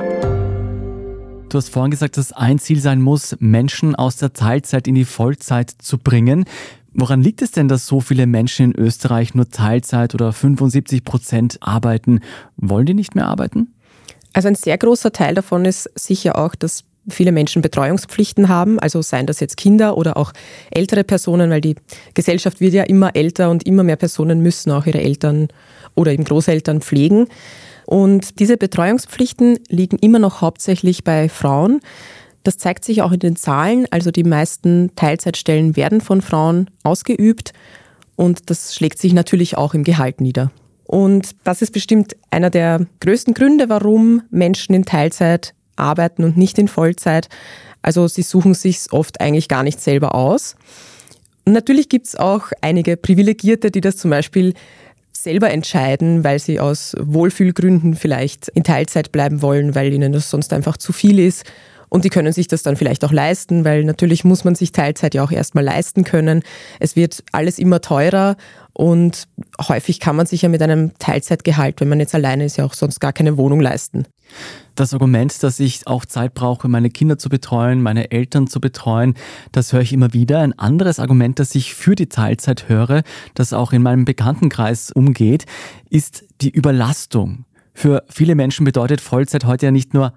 Du hast vorhin gesagt, dass ein Ziel sein muss, Menschen aus der Teilzeit in die Vollzeit zu bringen. Woran liegt es denn, dass so viele Menschen in Österreich nur Teilzeit oder 75% arbeiten? Wollen die nicht mehr arbeiten? Also ein sehr großer Teil davon ist sicher auch, dass viele Menschen Betreuungspflichten haben, also seien das jetzt Kinder oder auch ältere Personen, weil die Gesellschaft wird ja immer älter und immer mehr Personen müssen auch ihre Eltern oder eben Großeltern pflegen. Und diese Betreuungspflichten liegen immer noch hauptsächlich bei Frauen. Das zeigt sich auch in den Zahlen, also die meisten Teilzeitstellen werden von Frauen ausgeübt und das schlägt sich natürlich auch im Gehalt nieder. Und das ist bestimmt einer der größten Gründe, warum Menschen in Teilzeit arbeiten und nicht in Vollzeit. Also sie suchen sich oft eigentlich gar nicht selber aus. Und natürlich gibt es auch einige Privilegierte, die das zum Beispiel selber entscheiden, weil sie aus Wohlfühlgründen vielleicht in Teilzeit bleiben wollen, weil ihnen das sonst einfach zu viel ist. Und die können sich das dann vielleicht auch leisten, weil natürlich muss man sich Teilzeit ja auch erstmal leisten können. Es wird alles immer teurer und häufig kann man sich ja mit einem Teilzeitgehalt, wenn man jetzt alleine ist, ja auch sonst gar keine Wohnung leisten. Das Argument, dass ich auch Zeit brauche, meine Kinder zu betreuen, meine Eltern zu betreuen, das höre ich immer wieder. Ein anderes Argument, das ich für die Teilzeit höre, das auch in meinem Bekanntenkreis umgeht, ist die Überlastung. Für viele Menschen bedeutet Vollzeit heute ja nicht nur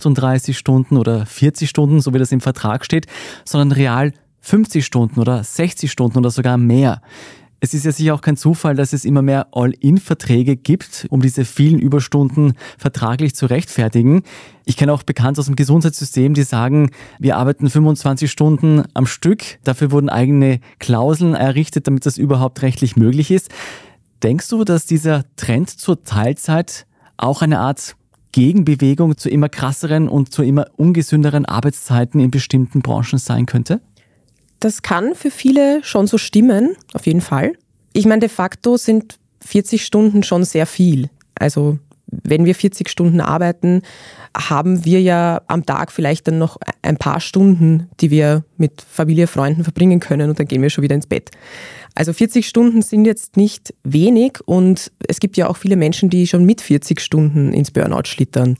38 Stunden oder 40 Stunden, so wie das im Vertrag steht, sondern real 50 Stunden oder 60 Stunden oder sogar mehr. Es ist ja sicher auch kein Zufall, dass es immer mehr All-in-Verträge gibt, um diese vielen Überstunden vertraglich zu rechtfertigen. Ich kenne auch Bekannte aus dem Gesundheitssystem, die sagen, wir arbeiten 25 Stunden am Stück. Dafür wurden eigene Klauseln errichtet, damit das überhaupt rechtlich möglich ist. Denkst du, dass dieser Trend zur Teilzeit auch eine Art Gegenbewegung zu immer krasseren und zu immer ungesünderen Arbeitszeiten in bestimmten Branchen sein könnte? Das kann für viele schon so stimmen, auf jeden Fall. Ich meine, de facto sind 40 Stunden schon sehr viel. Also wenn wir 40 Stunden arbeiten, haben wir ja am Tag vielleicht dann noch ein paar Stunden, die wir mit Familie, Freunden verbringen können und dann gehen wir schon wieder ins Bett. Also 40 Stunden sind jetzt nicht wenig und es gibt ja auch viele Menschen, die schon mit 40 Stunden ins Burnout schlittern.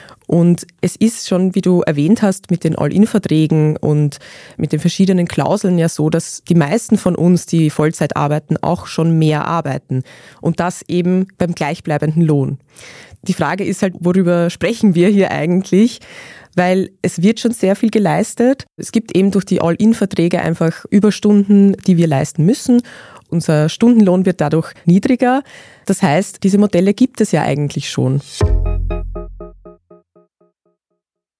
Und es ist schon, wie du erwähnt hast, mit den All-in-Verträgen und mit den verschiedenen Klauseln ja so, dass die meisten von uns, die Vollzeit arbeiten, auch schon mehr arbeiten. Und das eben beim gleichbleibenden Lohn. Die Frage ist halt, worüber sprechen wir hier eigentlich? Weil es wird schon sehr viel geleistet. Es gibt eben durch die All-in-Verträge einfach Überstunden, die wir leisten müssen. Unser Stundenlohn wird dadurch niedriger. Das heißt, diese Modelle gibt es ja eigentlich schon.